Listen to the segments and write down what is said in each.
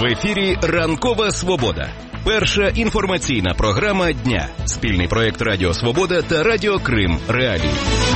В ефірі «Ранкова Свобода». Перша інформаційна програма дня. Спільний проєкт Радіо Свобода та Радіо Крим Реалії.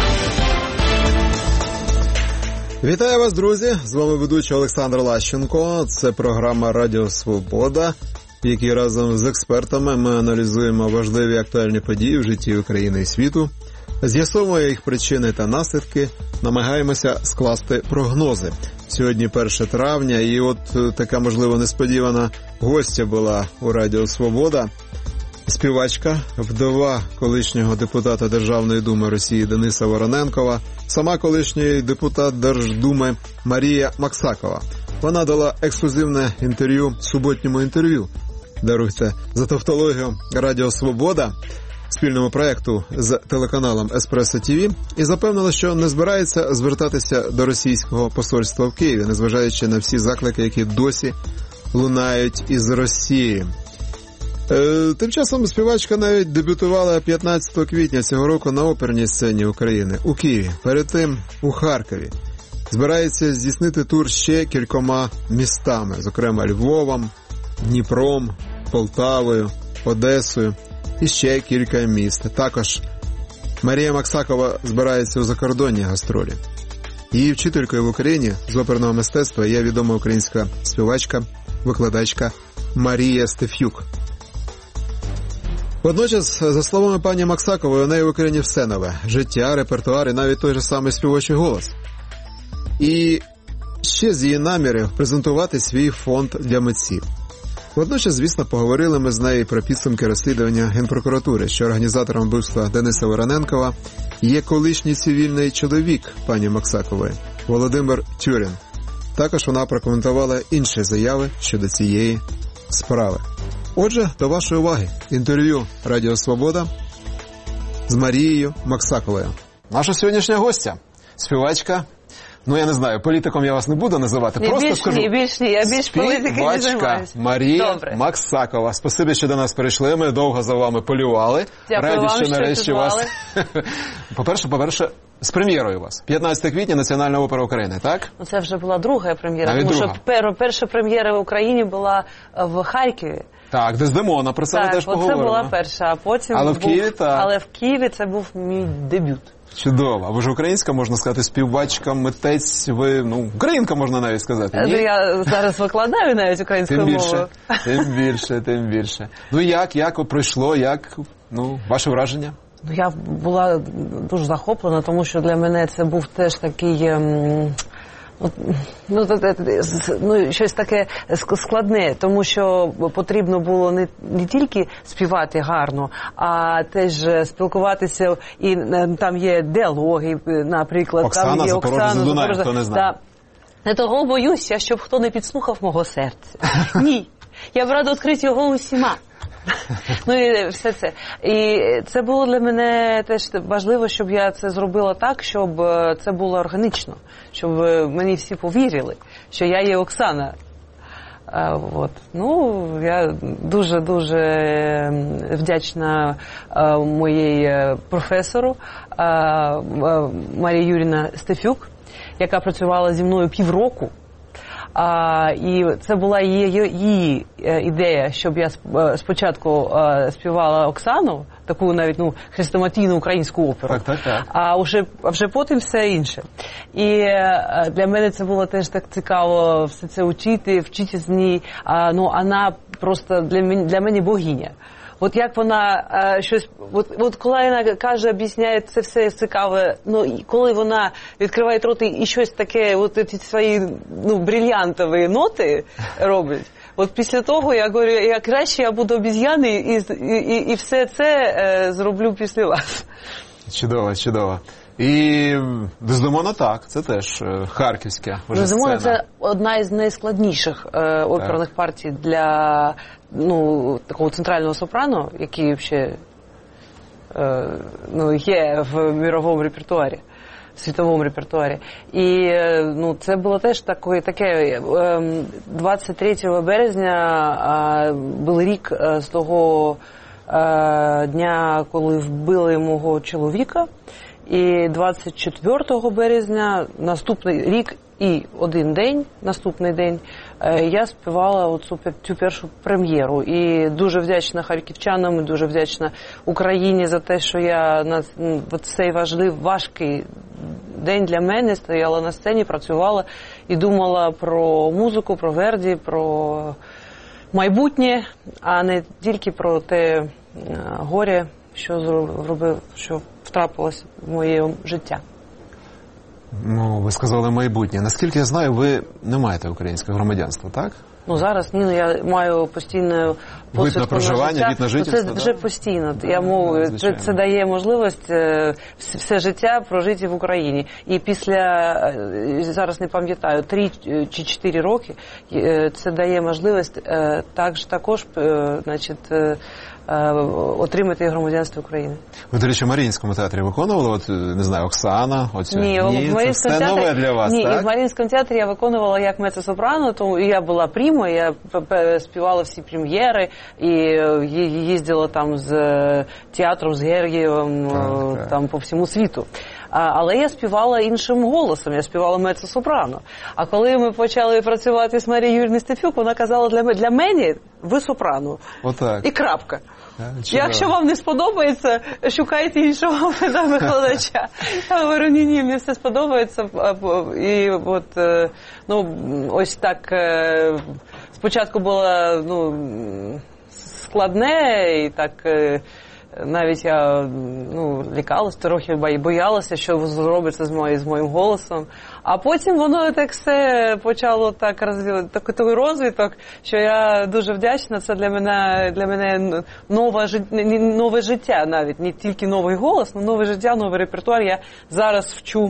Вітаю вас, друзі! З вами ведучий Олександр Лащенко. Це програма Радіо Свобода, в якій разом з експертами ми аналізуємо важливі актуальні події в житті України і світу, з'ясовуємо їх причини та наслідки, намагаємося скласти прогнози. Сьогодні 1 травня, і от така, можливо, несподівана гостя була у Радіо Свобода. Співачка, вдова колишнього депутата Державної думи Росії Дениса Вороненкова, сама колишній депутат Держдуми Марія Максакова. Вона дала ексклюзивне інтерв'ю суботньому інтерв'ю. Даруйте за тавтологію Радіо Свобода, спільному проєкту з телеканалом Еспресо ТВ, і запевнила, що не збирається звертатися до російського посольства в Києві, незважаючи на всі заклики, які досі лунають із Росії. Тим часом співачка навіть дебютувала 15 квітня цього року на оперній сцені України у Києві, перед тим у Харкові. Збирається здійснити тур ще кількома містами, зокрема Львовом, Дніпром, Полтавою, Одесою і ще кілька міст. Також Марія Максакова збирається у закордонні гастролі. Її вчителькою в Україні з оперного мистецтва є відома українська співачка, викладачка Марія Стеф'юк. Водночас, за словами пані Максакової, у неї в Україні все нове – життя, репертуар і навіть той же самий співочий голос. І ще з її намірів презентувати свій фонд для митців. Водночас, звісно, поговорили ми з нею про підсумки розслідування Генпрокуратури, що організатором вбивства Дениса Вороненкова є колишній цивільний чоловік пані Максакової – Володимир Тюрін. Також вона прокоментувала інші заяви щодо цієї справи. Отже, до вашої уваги, інтерв'ю Радіо Свобода з Марією Максаковою. Наша сьогоднішня гостя – співачка. Ну, я не знаю, політиком я вас не буду називати, просто скажу. Я більш політики не займаюся. Марія Максакова. Спасибі, що до нас прийшли, ми довго за вами полювали. Дякую раді, вам, що нарешті вас... По-перше, з прем'єрою вас. 15 квітня Національна опера України, так? Ну, це вже була друга прем'єра, тому що перша прем'єра в Україні була в Харкові. Так, Дездемона, про це ми теж поговоримо. Так, це була перша, а потім Але в Києві, так. Але в Києві це був мій дебют. Чудово. А ви ж українська, можна сказати, співачка, митець, ви, українка, можна навіть сказати, ні? Я зараз викладаю навіть українською мовою. Тим більше. Ну, як пройшло, ваше враження? Я була дуже захоплена, тому що для мене це був теж такий... щось таке складне, тому що потрібно було не тільки співати гарно, а теж спілкуватися, і там є діалоги, наприклад. Оксана, там є Запорожець, Дунай, хто не знає. Не того боюся, щоб хто не підслухав мого серця. Ні, я б рада відкрити його усіма. І все це. І це було для мене теж важливо, щоб я це зробила так, щоб це було органічно, щоб мені всі повірили, що я є Оксана. Я дуже-дуже вдячна моїй професору Марії Юріївні Стеф'юк, яка працювала зі мною півроку. І це була її ідея, щоб я спочатку співала Оксану, таку навіть хрестоматійну українську оперу, так. а вже потім все інше. І для мене це було теж так цікаво все це вчити з ній. Вона просто для мене богиня. От як вона щось, от коли вона каже, об'ясняє, це все цікаве, коли вона відкриває рот і щось таке, ці свої, брильянтові ноти робить, от після того я говорю, я краще я буду обіз'яни і все це зроблю після вас. Чудово. І Дездемона, так, це теж харківська вже Дездемона сцена. це одна із найскладніших оперних партій для такого центрального сопрано, який взагалі є в мировому репертуарі, в світовому репертуарі. І це було теж таке 23 березня був рік з того дня, коли вбили мого чоловіка. І 24 березня наступний рік і один день, наступний день, я співала цю першу прем'єру. І дуже вдячна харківчанам, і дуже вдячна Україні за те, що я на цей важкий день для мене стояла на сцені, працювала і думала про музику, про Верді, про майбутнє, а не тільки про те горе, що втрапилось в моє життя. Ну, ви сказали майбутнє. Наскільки я знаю, ви не маєте українського громадянства, так? Ну, зараз ні, я маю постійне вид на проживання, вид на жительство. Це вже постійно. Я мову, це дає можливість все життя прожити в Україні. І після, зараз не пам'ятаю, 3 чи 4 роки, це дає можливість також, значить, отримати громадянство України. Ви, до речі, в Маріїнському театрі виконували, от, не знаю, Оксана? Ні, це все нове для вас, ні, так? І в Маріїнському театрі я виконувала як меццо-сопрано, тому я була прімо, я співала всі прем'єри, і їздила там з театром, з Гергієвим, там по всьому світу. Але я співала іншим голосом, я співала меццо-сопрано. А коли ми почали працювати з Марією Юріївною Стефюк, вона казала для мене ви сопрано. Отак. І крапка. Якщо вам не сподобається, шукайте іншого викладача. Я говорю, ні, мені все сподобається. І от, ну, ось так, спочатку було, ну, складне, і так, навіть я, ну, лякалася, трохи боялася, що зробиться з моїм голосом. А потім воно так все почало так такий розвиток, що я дуже вдячна. Це для мене нове життя навіть. Не тільки новий голос, але нове життя, новий репертуар. Я зараз вчу.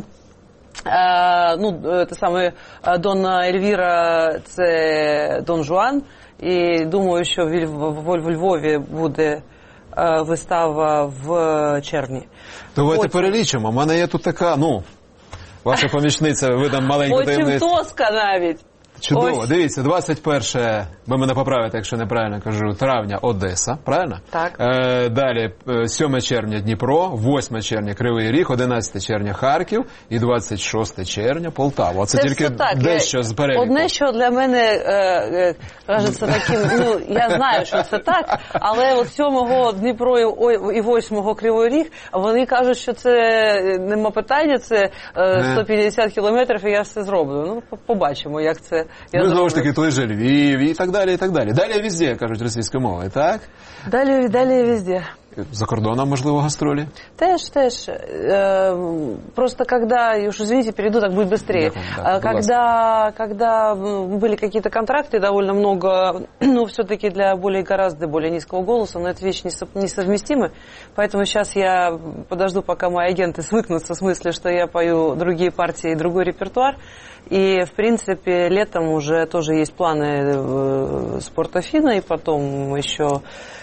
Те саме Донна Ельвіра – це Дон Жуан. І думаю, що в Львові буде вистава в червні. Давайте перелічимо. У мене є тут така, ну, ваша помічниця, видам маленьку таємницю. Потім Тоска навіть. Чудово. Ось. Дивіться, 21, ви мене поправите, якщо неправильно кажу, травня Одеса, правильно? Так. Далі 7 червня Дніпро, 8 червня Кривий Ріг, 11 червня Харків і 26 червня Полтава. Це тільки дещо з переліку. Одне, що для мене кажеться таким, ну, я знаю, що це так, але от 7-го Дніпро і 8-го Кривий Ріг, вони кажуть, що це нема питання, це 150 кілометрів і я все зроблю. Ну, побачимо, як це. Ну, знову ж таки, той же Львів і так далі, і так далі. Далі везде, кажуть російською мовою, так? Далі везде. За кордоном, можливо, гастролі? Теж. Просто когда, уж извините, перейду, так будет быстрее. Когда были какие-то контракты, довольно много, ну, все-таки для гораздо более низкого голоса, но это вещи несовместимы. Поэтому сейчас я подожду, пока мои агенты свыкнутся в смысле, что я пою другие партии и другой репертуар. И, в принципе, летом уже тоже есть планы Спорт-Афина, и потом еще...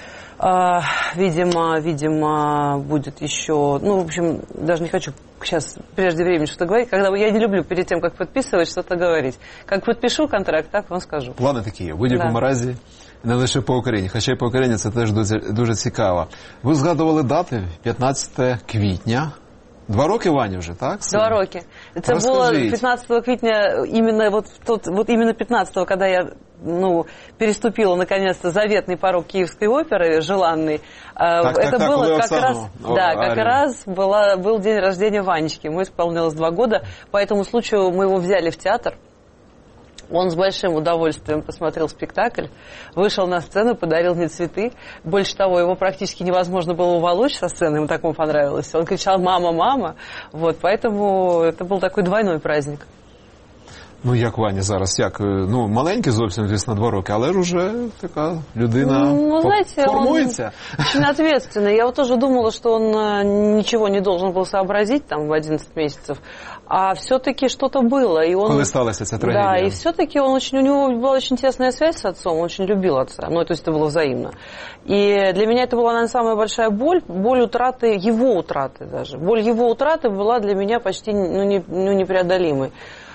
Видимо, будет еще... Ну, в общем, даже не хочу сейчас прежде времени что-то говорить. Я не люблю перед тем, как подписывать, что-то говорить. Как подпишу контракт, так вам скажу. Плани такі, в будь-якому разі, не лише по Україні. Хоча й по Україні це теж дуже цікаво. Ви згадували дати 15 квітня. 2 роки Вані вже, так? 2 роки. Це було 15 квітня, именно 15-го, когда я переступила наконец-то заветный порог Киевской оперы, желанный. Это было как раз был день рождения Ванечки. Ему исполнилось 2 года. По этому случаю мы его взяли в театр. Он с большим удовольствием посмотрел спектакль, вышел на сцену, подарил мне цветы. Больше того, его практически невозможно было уволочь со сцены, ему так понравилось. Он кричал «Мама, мама!». Вот, поэтому это был такой двойной праздник. Ну, як Ваня зараз? Як? Ну, маленький зовсім, звісно, 2 роки, але ж уже така людина формується. Он очень ответственный. Я вот тоже думала, что он ничего не должен был сообразить там в 11 месяцев, а все-таки что-то было. И он... Коли сталася ця трагедия. Да, и все-таки у него была очень тесная связь с отцом, он очень любил отца, ну, то есть это было взаимно. И для меня это была, наверное, самая большая боль утраты, его утраты даже. Боль его утраты была для меня почти непреодолимой.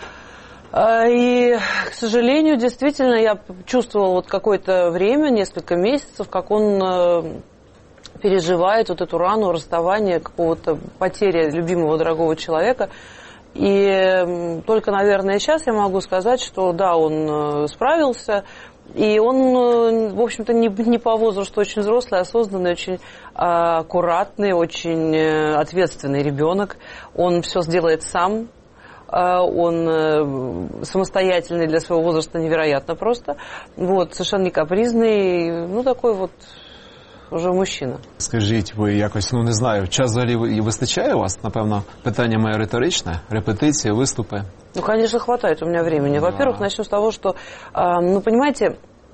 И, к сожалению, действительно, я чувствовала вот какое-то время, несколько месяцев, как он переживает вот эту рану расставания, какого-то потери любимого, дорогого человека. И только, наверное, сейчас я могу сказать, что да, он справился. И он, в общем-то, не по возрасту очень взрослый, осознанный, очень аккуратный, очень ответственный ребенок. Он все сделает сам. Он самостоятельный для своего возраста невероятно просто. Вот, совершенно не капризный. Ну, такой вот уже мужчина. Скажіть, ви якось, не знаю, час взагалі вистачає у вас? Напевно, питання моє риторичне. Репетиції, виступи. Ну, конечно, хватает у меня времени. Во-первых, начну с того, что, понимаете,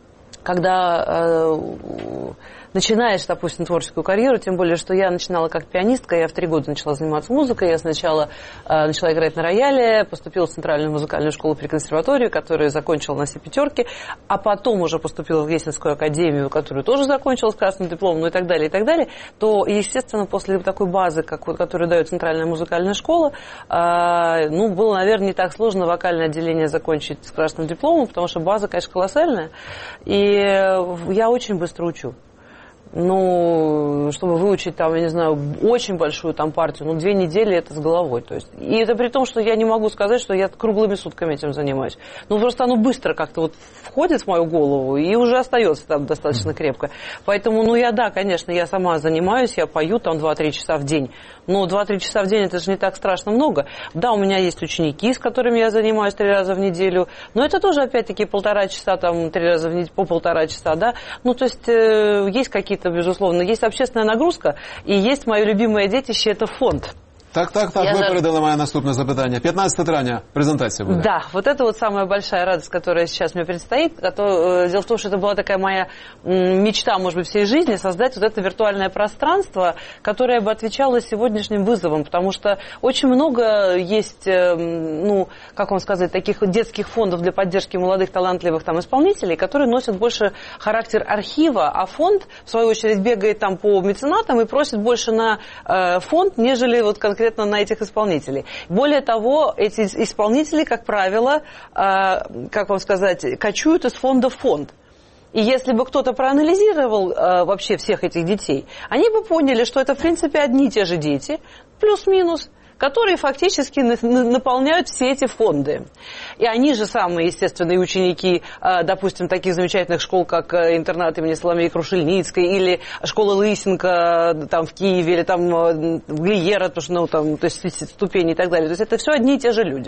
когда начинаешь, допустим, творческую карьеру, тем более, что я начинала как пианистка, я в 3 года начала заниматься музыкой, я сначала начала играть на рояле, поступила в Центральную музыкальную школу при консерватории, которую закончила на все 5, а потом уже поступила в Гессенскую академию, которую тоже закончила с красным дипломом, ну и так далее, то, естественно, после такой базы, которую дает Центральная музыкальная школа, было, наверное, не так сложно вокальное отделение закончить с красным дипломом, потому что база, конечно, колоссальная, и я очень быстро учу. Ну, чтобы выучить там, я не знаю, очень большую там партию, 2 недели это с головой. То есть, и это при том, что я не могу сказать, что я круглыми сутками этим занимаюсь. Просто оно быстро как-то вот входит в мою голову и уже остается там достаточно крепко. Поэтому, конечно, я сама занимаюсь, я пою там 2-3 часа в день. Но 2-3 часа в день это же не так страшно много. Да, у меня есть ученики, с которыми я занимаюсь 3 раза в неделю, но это тоже опять-таки 1,5 часа, там 3 раза в неделю, по 1,5 часа, да. То есть есть какие-то, безусловно, есть общественная нагрузка, и есть мое любимое детище, это фонд. Так, ви передали моє наступне запитання. 15 травня презентація буде. Да, вот это вот самая большая радость, которая сейчас мне предстоит. Дело в том, что это была такая моя мечта, может быть, всей жизни, создать вот это виртуальное пространство, которое бы отвечало сегодняшним вызовам, потому что очень много есть, как вам сказать, таких детских фондов для поддержки молодых талантливых там исполнителей, которые носят больше характер архива, а фонд, в свою очередь, бегает там по меценатам и просит больше на фонд, нежели вот конкретно на этих исполнителей. Более того, эти исполнители, как правило, как вам сказать, кочуют из фонда в фонд. И если бы кто-то проанализировал вообще всех этих детей, они бы поняли, что это, в принципе, одни и те же дети, плюс-минус, которые фактически наполняют все эти фонды. И они же самые, естественные ученики, допустим, таких замечательных школ, как интернат имени Соломеи Крушельницкой, или школа Лысенко там в Киеве, или там в Глиера, то есть ступени и так далее. То есть это все одни и те же люди.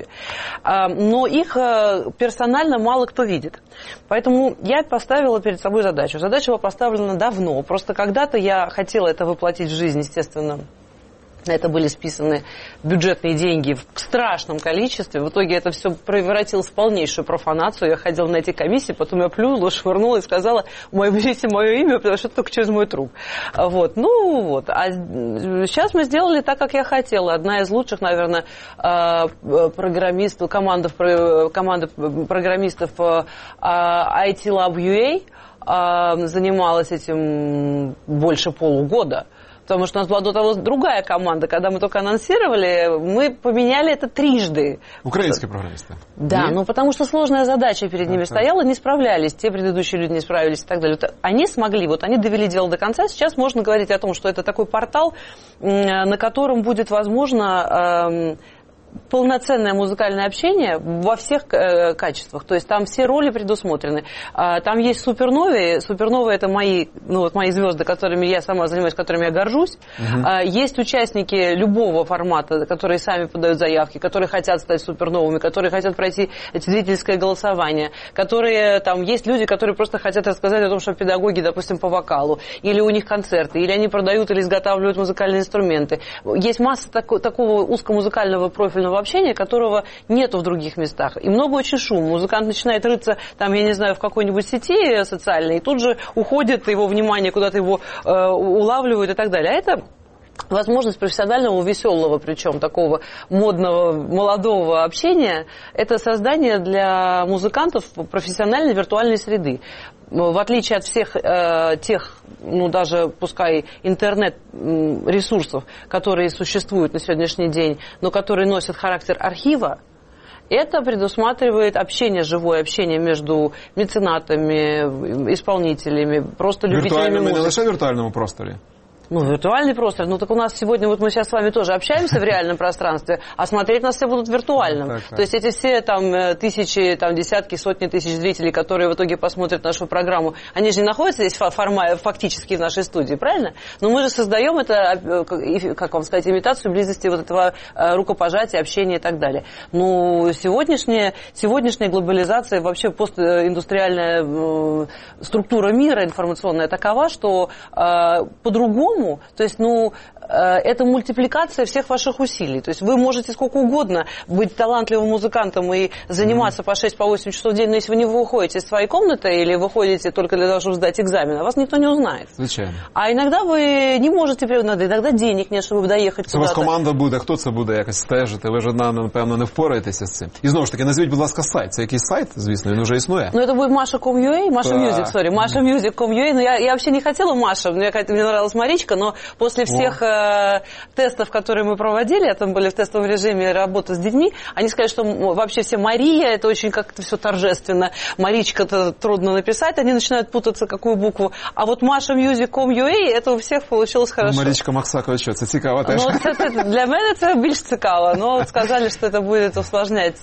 Но их персонально мало кто видит. Поэтому я поставила перед собой задачу. Задача была поставлена давно. Просто когда-то я хотела это воплотить в жизнь, естественно. Это были списаны бюджетные деньги в страшном количестве. В итоге это все превратилось в полнейшую профанацию. Я ходила на эти комиссии, потом я плюнула, швырнула и сказала: берите мое имя, потому что это только через мой труп. А сейчас мы сделали так, как я хотела. Одна из лучших, наверное, программистов, команда программистов IT Lab UA занималась этим больше полугода. Потому что у нас была до того другая команда. Когда мы только анонсировали, мы поменяли это 3. Украинские программисты? Да, потому что сложная задача перед ними стояла, не справлялись, те предыдущие люди не справились и так далее. Они смогли, они довели дело до конца. Сейчас можно говорить о том, что это такой портал, на котором будет возможно полноценное музыкальное общение во всех качествах. То есть там все роли предусмотрены. Там есть суперновые. Суперновые — это мои звезды, которыми я сама занимаюсь, которыми я горжусь. Есть участники любого формата, которые сами подают заявки, которые хотят стать суперновыми, которые хотят пройти зрительское голосование, есть люди, которые просто хотят рассказать о том, что педагоги, допустим, по вокалу, или у них концерты, или они продают или изготавливают музыкальные инструменты. Есть масса такого узкомузыкального профильного общения, которого нету в других местах. И много очень шума. Музыкант начинает рыться, в какой-нибудь сети социальной, и тут же уходит его внимание, куда-то его улавливают и так далее. А это возможность профессионального, веселого, причем такого модного, молодого общения, это создание для музыкантов профессиональной виртуальной среды. В отличие от всех тех, даже пускай интернет-ресурсов, которые существуют на сегодняшний день, но которые носят характер архива, это предусматривает живое общение между меценатами, исполнителями, просто любителями музыки. Не лише в віртуальному просторі? Ну, виртуальный простор. Ну, так у нас сегодня, вот мы сейчас с вами тоже общаемся в реальном пространстве, а смотреть нас все будут в виртуальном. То есть эти все там тысячи, там десятки, сотни тысяч зрителей, которые в итоге посмотрят нашу программу, они же не находятся здесь фактически в нашей студии, правильно? Но мы же создаем это, как вам сказать, имитацию близости вот этого рукопожатия, общения и так далее. Ну, сегодняшняя глобализация, вообще постиндустриальная структура мира информационная такова, что по-другому, то есть, это мультипликация всех ваших усилий. То есть вы можете сколько угодно быть талантливым музыкантом и заниматься по 6-8 часов в день, но если вы не выходите из своей комнаты или выходите только для того, чтобы сдать экзамен, вас никто не узнает. Звичайно. А иногда ви не можете, иногда денег нет, щоб доїхати куди-то. У вас команда буде, хто це буде якось стежити, ви ж, напевно, не впораєтеся з цим. І знову ж таки, назвіть, будь ласка, сайт. Це якийсь сайт, звісно, він вже існує. Ну, это будет Masha.com.ua, Masha Music, sorry, Masha Music.com.ua. Ну, я вообще не хотела Маша, мне нравилась Маричка, но после всех тестов, которые мы проводили, там были в тестовом режиме работы с детьми, они сказали, что вообще все Мария, это очень как-то все торжественно, Маричка-то трудно написать, они начинают путаться, какую букву. А вот Masha Music.com.ua, это у всех получилось хорошо. Маричка Максакова, що? Це цікаво теж. Ну, для мене це більш цікаво, но сказали, что это будет усложнять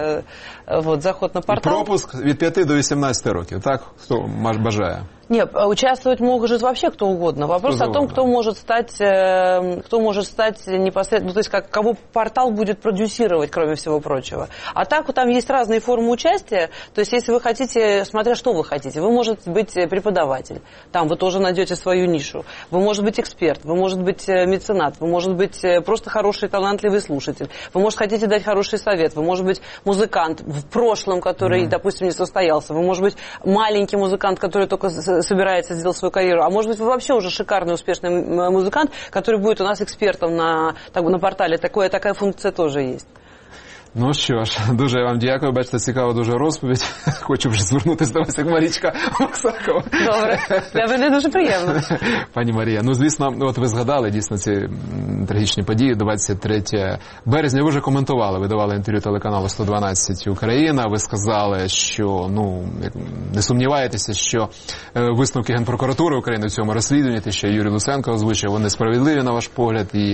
заход на портал. І пропуск від 5 до 18 років, так? Хто бажає? Нет, участвовать может вообще кто угодно. Вопрос о том, кто может стать непосредственно, ну, то есть кого портал будет продюсировать, кроме всего прочего. А так там есть разные формы участия. То есть если вы хотите, смотря что вы хотите, вы можете быть преподаватель, там вы тоже найдете свою нишу. Вы можете быть эксперт, вы можете быть меценат, вы можете быть просто хороший, талантливый слушатель. Вы, может, хотите дать хороший совет, вы можете быть музыкант в прошлом, который, допустим, не состоялся. Вы, может быть, маленький музыкант, который только собирается сделать свою карьеру, а может быть, вы вообще уже шикарный, успешный музыкант, который будет у нас экспертом на портале. Такая функция тоже есть. Ну що ж, дуже вам дякую. Бачите, цікава дуже розповідь. Хочу вже звернутися до вас, як Марічка Максакова. Добре. Для мене дуже приємно. Пані Марія, ну, звісно, от ви згадали дійсно ці трагічні події, 23 березня. Ви вже коментували, ви давали інтерв'ю телеканалу 112 Україна. Ви сказали, що, не сумніваєтеся, що висновки Генпрокуратури України в цьому розслідуванні, те, що Юрій Луценко озвучив, вони справедливі, на ваш погляд, і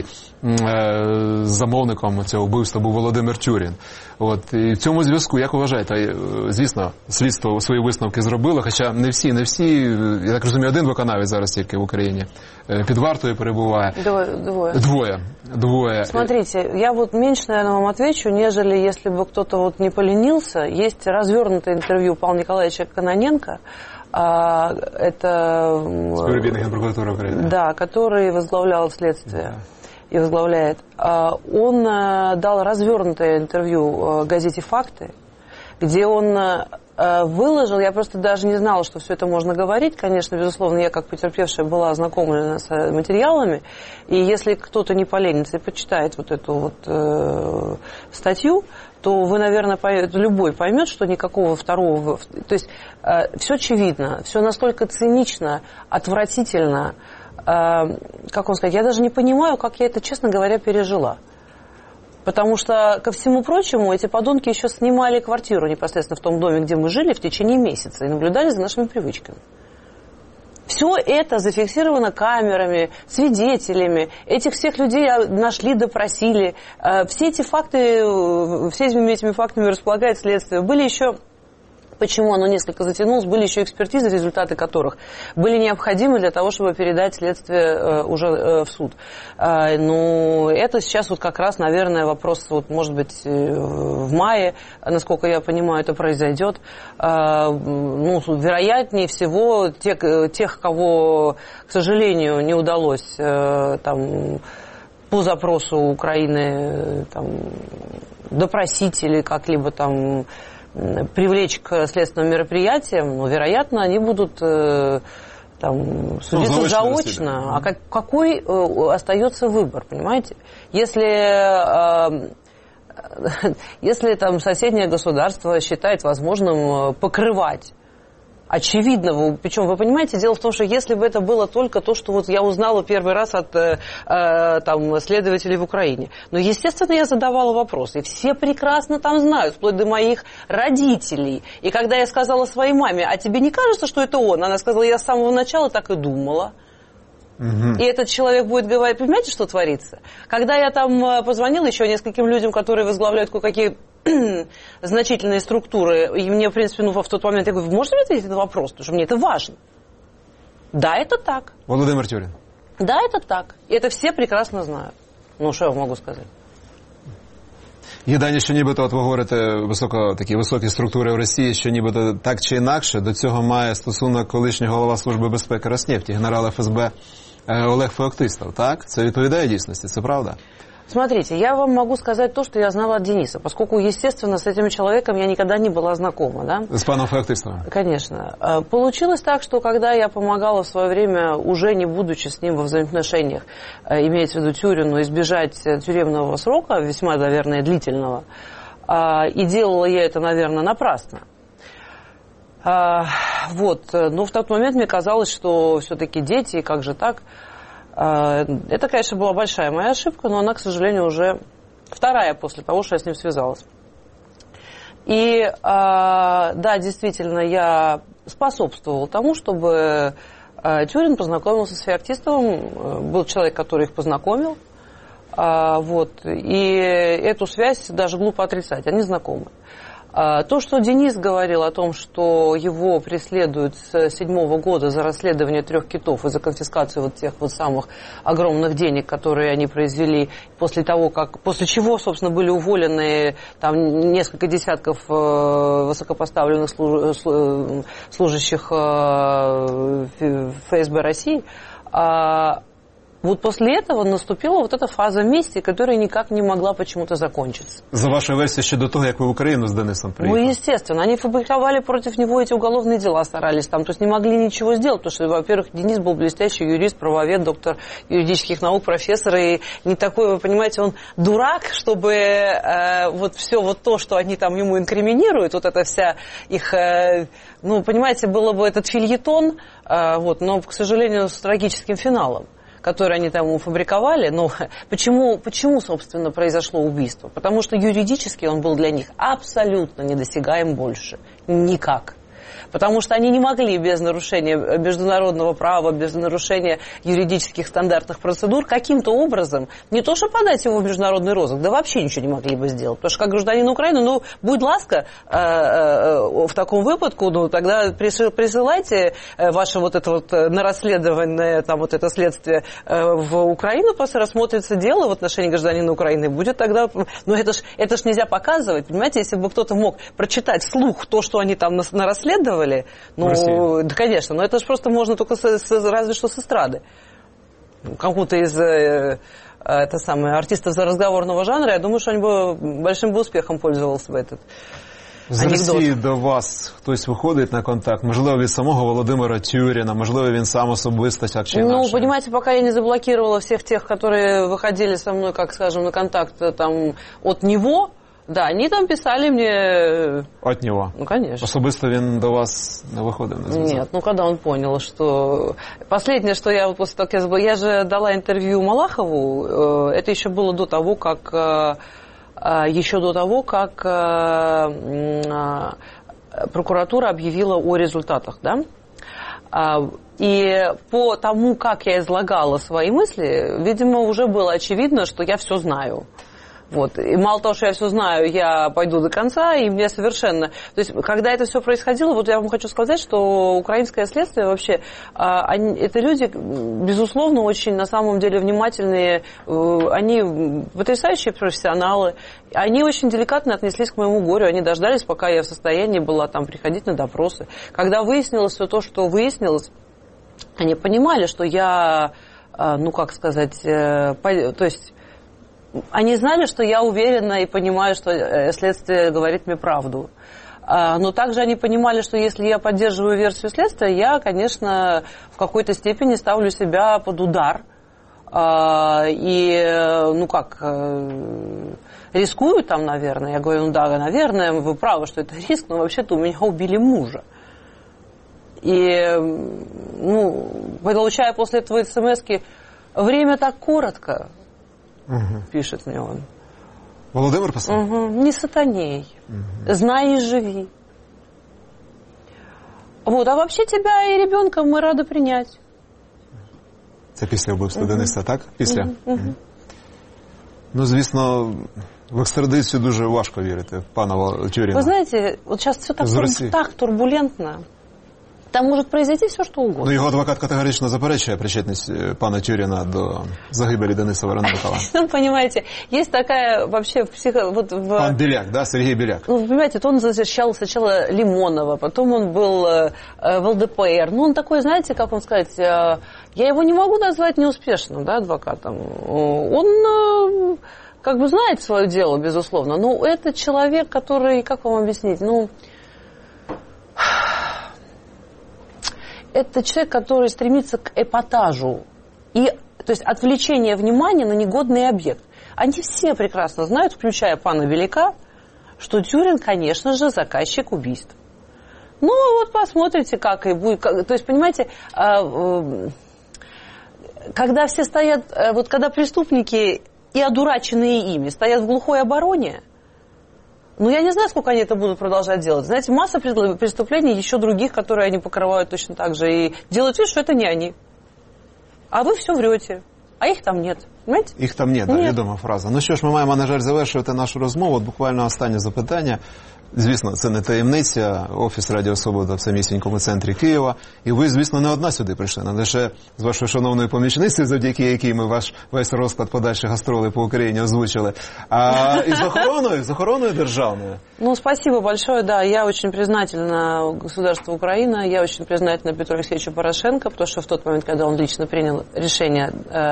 замовником цього вбивства був Володимир Тюрін. От, і в цьому зв'язку, як ви вважаєте, звісно, слідство свої висновки зробило, хоча не всі, я так розумію, один виконавець зараз тільки в Україні під вартою перебуває. Двое. Смотрите, я меньше, наверное, вам отвечу, нежели если бы кто-то не поленился. Есть развернутое интервью Павла Николаевича Кононенко, это... Співробітник Генпрокуратури України. Да, который возглавлял следствие. И возглавляет. Он дал развернутое интервью газете «Факты», где он выложил, я просто даже не знала, что все это можно говорить, конечно, безусловно, я как потерпевшая была ознакомлена с материалами, и если кто-то не поленится и почитает эту статью, то вы, наверное, любой поймет, что никакого второго... То есть все очевидно, все настолько цинично, отвратительно, как вам сказать, я даже не понимаю, как я это, честно говоря, пережила. Потому что, ко всему прочему, эти подонки еще снимали квартиру непосредственно в том доме, где мы жили, в течение месяца и наблюдали за нашими привычками. Все это зафиксировано камерами, свидетелями. Этих всех людей нашли, допросили. Все эти факты, всеми этими фактами располагает следствие. Были еще... Почему оно несколько затянулось? Были еще экспертизы, результаты которых были необходимы для того, чтобы передать следствие уже в суд. Но это сейчас как раз, наверное, вопрос, может быть, в мае, насколько я понимаю, это произойдет. Вероятнее всего, тех, кого, к сожалению, не удалось по запросу Украины допросить или как-либо привлечь к следственным мероприятиям, вероятно, они будут судиться заочно. А какой остается выбор, понимаете? Если соседнее государство считает возможным покрывать очевидного, причем, вы понимаете, дело в том, что если бы это было только то, что я узнала первый раз от следователей в Украине, естественно, я задавала вопросы, и все прекрасно знают, вплоть до моих родителей. И когда я сказала своей маме, а тебе не кажется, что это он? Она сказала, я с самого начала так и думала. И этот человек будет говорить, понимаете, что творится? Когда я там позвонила еще нескольким людям, которые возглавляют кое-какие значительные структуры, и мне, в принципе, в тот момент я говорю, вы можете мне ответить на вопрос, потому что мне это важно. Да, это так. Володимир Тюрін. Да, это так. И это все прекрасно знают. Ну, что я могу сказать? Є дані, що нібито, от ви говорите, такі високі структури в Росії, що нібито так чи інакше до цього має стосунок колишній голова Служби безпеки Роснефті, генерал ФСБ Олег Феоктистов, так? Це відповідає дійсності, це правда? Смотрите, я вам могу сказать то, что я знала от Дениса, поскольку, естественно, с этим человеком я никогда не была знакома, да? С паном Феоктистовым? Конечно. Получилось так, что когда я помогала в свое время, уже не будучи с ним во взаимоотношениях, имеется в виду Тюрину, избежать тюремного срока, весьма, наверное, длительного, и делала я это, наверное, напрасно. Но в тот момент мне казалось, что все-таки дети, как же так? Это, конечно, была большая моя ошибка, но она, к сожалению, уже вторая после того, что я с ним связалась. И, да, действительно, я способствовала тому, чтобы Тюрин познакомился с Феоктистовым. Был человек, который их познакомил. И эту связь даже глупо отрицать, они знакомы. То, что Денис говорил о том, что его преследуют с 2007 года за расследование 3 китов и за конфискацию вот тех вот самых огромных денег, которые они произвели после чего, собственно, были уволены там несколько десятков высокопоставленных служащих ФСБ России, вот после этого наступила вот эта фаза мести, которая никак не могла почему-то закончиться. За вашей версией, еще до того, как вы в Украину с Денисом приехали? Ну, естественно. Они фабриковали против него эти уголовные дела, старались там. То есть не могли ничего сделать, потому что, во-первых, Денис был блестящий юрист, правовед, доктор юридических наук, профессор. И не такой, вы понимаете, он дурак, чтобы вот все вот то, что они там ему инкриминируют, вот это вся их... понимаете, было бы этот фельетон, но, к сожалению, с трагическим финалом, которые они там фабриковали. Но почему, собственно, произошло убийство? Потому что юридически он был для них абсолютно недосягаем больше. Никак. Потому что они не могли без нарушения международного права, без нарушения юридических стандартных процедур каким-то образом, не то что подать его в международный розыск, да вообще ничего не могли бы сделать. Потому что как гражданин Украины, будь ласка, в таком выпадку, тогда присылайте ваше вот это вот на расследование, там вот это следствие в Украину, просто рассмотрится дело в отношении гражданина Украины, будет тогда... это ж нельзя показывать, понимаете, если бы кто-то мог прочитать вслух то, что они там расследовали, да, конечно, но это же просто можно только разве что с эстрады. Кому-то из артистов разговорного жанра, я думаю, что они бы большим успехом пользовался бы этот з Росії до вас хтось виходить на контакт? Можливо, від самого Володимира Тюріна, можливо, він сам особисто, так чи інакше? Понимаете, пока я не заблокировала всех тех, которые выходили со мной, как скажем, на контакт там от него, да, они там писали мне... От него? Ну, конечно. Особисто він до вас не виходив на зв'язок? Нет, когда он понял, что... Последнее, что я после того, как я же дала интервью Малахову, это еще было до того, как... прокуратура объявила о результатах, да? И по тому, как я излагала свои мысли, видимо, уже было очевидно, что я все знаю. И мало того, что я все знаю, я пойду до конца, и мне совершенно... То есть, когда это все происходило, я вам хочу сказать, что украинское следствие вообще, это люди, безусловно, очень на самом деле внимательные, они потрясающие профессионалы, они очень деликатно отнеслись к моему горю, они дождались, пока я в состоянии была там приходить на допросы. Когда выяснилось все то, что выяснилось, они понимали, что я, то есть... Они знали, что я уверена и понимаю, что следствие говорит мне правду. Но также они понимали, что если я поддерживаю версию следствия, я, конечно, в какой-то степени ставлю себя под удар. Рискую там, наверное. Я говорю, да, наверное, вы правы, что это риск, но вообще-то у меня убили мужа. И, получая после этого смс-ки, время так коротко. Пишет мне он. Володимир писал? Не сатаней. Знай и живи. А вообще тебя и ребенка мы рады принять. Це після вбивства Дениса, так? Після? Ну, звісно, в екстрадицію дуже важко вірити, пана Тюрина. Вы знаете, вот сейчас все так турбулентно. Там может произойти все, что угодно. Ну, його адвокат категорично заперечує причетність пана Тюрина до загибелі Дениса Вороненкова. Ну, понимаете, есть такая вообще Пан Беляк, да, Сергей Беляк. Ну, понимаете, он защищал сначала Лимонова, потом он был в ЛДПР. Ну, он такой, знаете, как вам сказать, я его не могу назвать неуспешным, да, адвокатом. Он как бы знает свое дело, безусловно, но это человек, который, как вам объяснить, ну... Это человек, который стремится к эпатажу, то есть отвлечение внимания на негодный объект. Они все прекрасно знают, включая пана Беляка, что Тюрин, конечно же, заказчик убийств. Ну, вот посмотрите, как и будет. То есть, понимаете, когда все стоят, вот когда преступники и одураченные ими стоят в глухой обороне, ну, я не знаю, сколько они это будут продолжать делать. Знаете, масса преступлений, еще других, которые они покрывают точно так же. И делают вид, что это не они. А вы все врете. А їх там нет. Понимаете? Їх там нет, да, відома фраза. Ну що ж, ми маємо, на жаль, завершувати нашу розмову. От буквально останнє запитання. Звісно, це не таємниця. Офіс Радіо Свобода в самісінькому центрі Києва. І ви, звісно, не одна сюди прийшли. Не лише з вашою шановною помічницею, завдяки якій ми весь розклад подальших гастролей по Україні озвучили. А і з охороною державною. Ну, спасибо большое, да. Я очень признательна государству Украина. Я очень признательна Петру Алексеевичу Порошенко, потому что в тот момент, когда он лично принял решение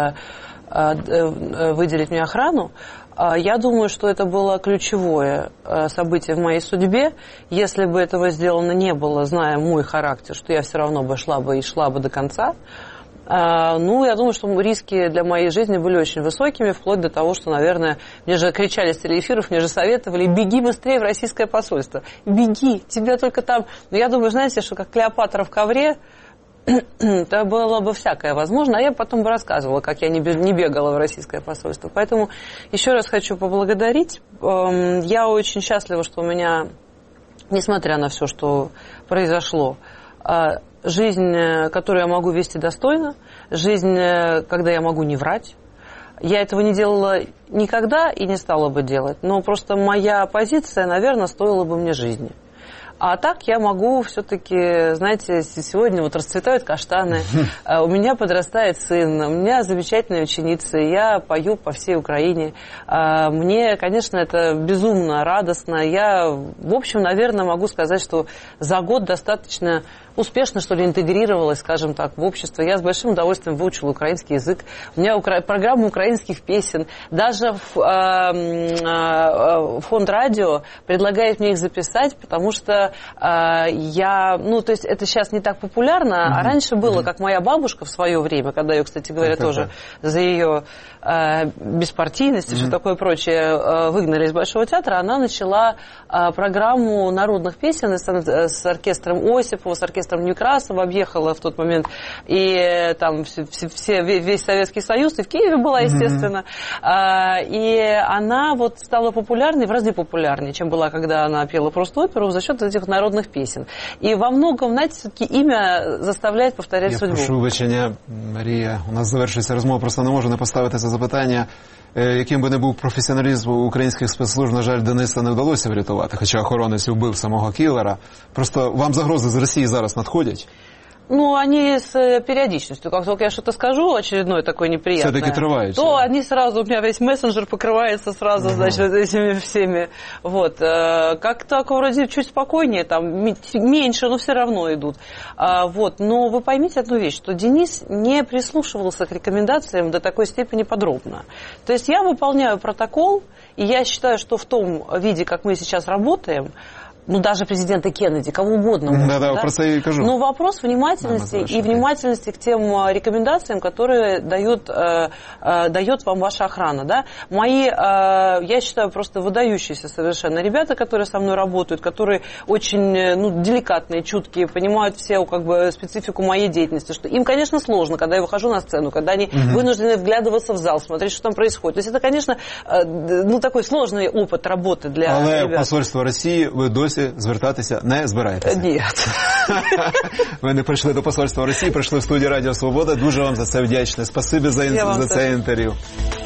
выделить мне охрану, я думаю, что это было ключевое событие в моей судьбе. Если бы этого сделано не было, зная мой характер, что я все равно бы шла бы до конца, ну, я думаю, что риски для моей жизни были очень высокими, вплоть до того, что, наверное, мне же кричали с телеэфиров, мне же советовали: беги быстрее в российское посольство. Беги, тебя только там... Но я думаю, знаете, что как Клеопатра в ковре, это было бы всякое возможно, а я потом бы рассказывала, как я не бегала в российское посольство. Поэтому еще раз хочу поблагодарить. Я очень счастлива, что у меня, несмотря на все, что произошло, жизнь, которую я могу вести достойно, жизнь, когда я могу не врать. Я этого не делала никогда и не стала бы делать, но просто моя позиция, наверное, стоила бы мне жизни. А так я могу все-таки, знаете, сегодня вот расцветают каштаны, у меня подрастает сын, у меня замечательные ученицы, я пою по всей Украине. Мне, конечно, это безумно радостно. Я, в общем, наверное, могу сказать, что за год достаточно успешно, что ли, интегрировалась, скажем так, в общество. Я с большим удовольствием выучила украинский язык. У меня программа украинских песен. Даже фонд радио предлагает мне их записать, потому что я... Ну, то есть это сейчас не так популярно, а раньше было, как моя бабушка в свое время, когда ее, кстати говоря, тоже за ее беспартийность и все такое прочее выгнали из Большого театра, она начала программу народных песен с оркестром Осипова, с оркестром Некрасова, объехала в тот момент и там весь Советский Союз, и в Киеве была, естественно. И она вот стала популярной, в разы популярнее, чем была, когда она пела просто оперу, за счет этих народных песен. И во многом, знаете, все-таки имя заставляет повторять судьбу. Я прошу вибачення, Марія, у нас завершується розмова, просто не можу не поставити це запитання. Яким би не був професіоналізм українських спецслужб, на жаль, Дениса не вдалося врятувати, хоча охоронець вбив самого кілера. Просто вам загрози з Росії зараз надходять? Ну, они с периодичностью. Как только я что-то скажу очередное такое неприятное, все-таки отрываются. То они сразу, у меня весь мессенджер покрывается сразу, значит, этими всеми. Вот. Как-то вроде чуть спокойнее, там, меньше, но все равно идут. Вот. Но вы поймите одну вещь, что Денис не прислушивался к рекомендациям до такой степени подробно. То есть я выполняю протокол, и я считаю, что в том виде, как мы сейчас работаем, ну, даже президента Кеннеди, кого угодно. Можно, да, про это и кажу. Но вопрос внимательности и внимательности к тем рекомендациям, которые дает вам ваша охрана. Да? Мои, я считаю, просто выдающиеся совершенно ребята, которые со мной работают, которые очень деликатные, чуткие, понимают все как бы специфику моей деятельности. Что им, конечно, сложно, когда я выхожу на сцену, когда они вынуждены вглядываться в зал, смотреть, что там происходит. То есть это, конечно, такой сложный опыт работы для ребят. Але посольство Росії ви досі Білорусі звертатися не збираєтеся? Ні. Ви не прийшли до посольства Росії, прийшли в студію Радіо Свобода. Дуже вам за це вдячний. Спасибі за це інтерв'ю.